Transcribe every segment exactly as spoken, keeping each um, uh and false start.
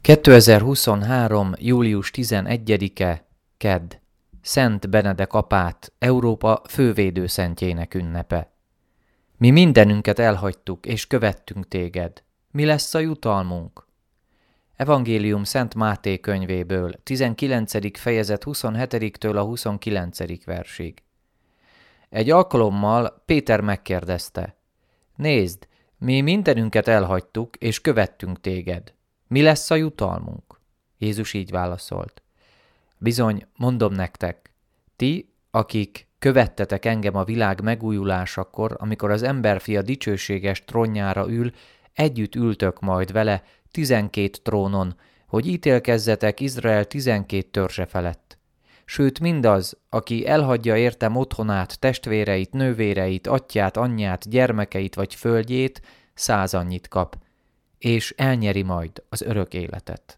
kétezer-huszonhárom. július tizenegyedike. Kedd. Szent Benedek apát, Európa fővédőszentjének ünnepe. Mi mindenünket elhagytuk, és követtünk téged. Mi lesz a jutalmunk? Evangélium Szent Máté könyvéből, tizenkilencedik fejezet huszonhetediktől a huszonkilencedik versig. Egy alkalommal Péter megkérdezte: Nézd, mi mindenünket elhagytuk, és követtünk téged. Mi lesz a jutalmunk? Jézus így válaszolt: Bizony, mondom nektek, ti, akik követtetek engem a világ megújulásakor, amikor az emberfia dicsőséges trónjára ül, együtt ültök majd vele tizenkét trónon, hogy ítélkezzetek Izrael tizenkét törzse felett. Sőt, mindaz, aki elhagyja értem otthonát, testvéreit, nővéreit, atyját, anyját, gyermekeit vagy földjét, száz annyit kap, és elnyeri majd az örök életet.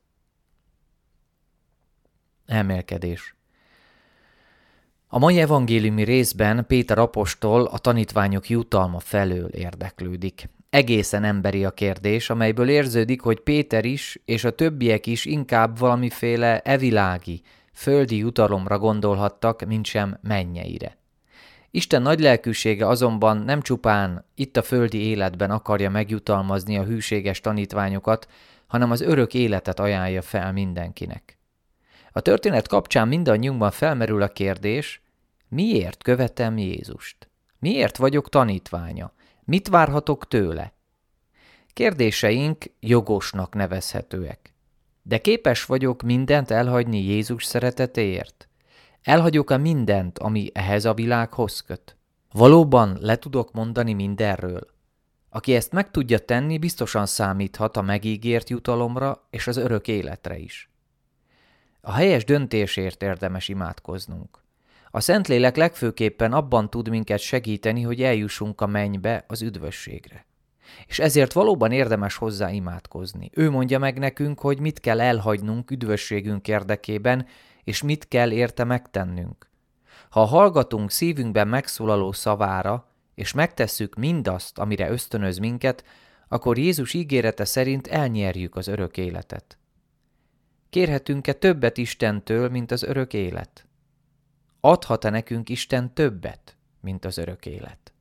Elmélkedés. A mai evangéliumi részben Péter apostol a tanítványok jutalma felől érdeklődik. Egészen emberi a kérdés, amelyből érződik, hogy Péter is és a többiek is inkább valamiféle evilági, földi jutalomra gondolhattak, mintsem mennyeire. Isten nagylelkűsége azonban nem csupán itt a földi életben akarja megjutalmazni a hűséges tanítványokat, hanem az örök életet ajánlja fel mindenkinek. A történet kapcsán mindannyiunkban felmerül a kérdés: miért követem Jézust? Miért vagyok tanítványa? Mit várhatok tőle? Kérdéseink jogosnak nevezhetőek. De képes vagyok mindent elhagyni Jézus szeretetéért? Elhagyok-e mindent, ami ehhez a világhoz köt? Valóban le tudok mondani mindenről? Aki ezt meg tudja tenni, biztosan számíthat a megígért jutalomra és az örök életre is. A helyes döntésért érdemes imádkoznunk. A Szentlélek legfőképpen abban tud minket segíteni, hogy eljussunk a mennybe, az üdvösségre. És ezért valóban érdemes hozzá imádkozni. Ő mondja meg nekünk, hogy mit kell elhagynunk üdvösségünk érdekében, és mit kell érte megtennünk. Ha hallgatunk szívünkben megszólaló szavára, és megtesszük mindazt, amire ösztönöz minket, akkor Jézus ígérete szerint elnyerjük az örök életet. Kérhetünk-e többet Istentől, mint az örök élet? Adhat-e nekünk Isten többet, mint az örök élet?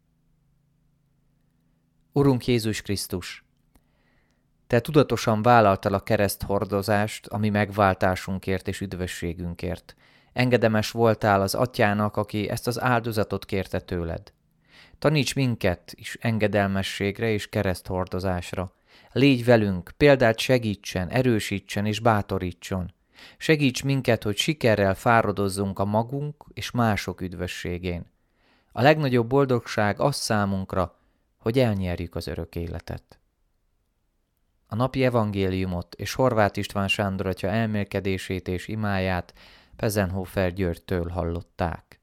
Urunk Jézus Krisztus, Te tudatosan vállaltad a kereszthordozást a mi megváltásunkért és üdvösségünkért. Engedemes voltál az Atyának, aki ezt az áldozatot kérte tőled. Taníts minket is engedelmességre és kereszthordozásra. Légy velünk, példát segítsen, erősítsen és bátorítson. Segíts minket, hogy sikerrel fáradozzunk a magunk és mások üdvösségén. A legnagyobb boldogság az számunkra, hogy elnyerjük az örök életet. A napi evangéliumot és Horváth István Sándor atya elmélkedését és imáját Pezenhofer Györgytől hallották.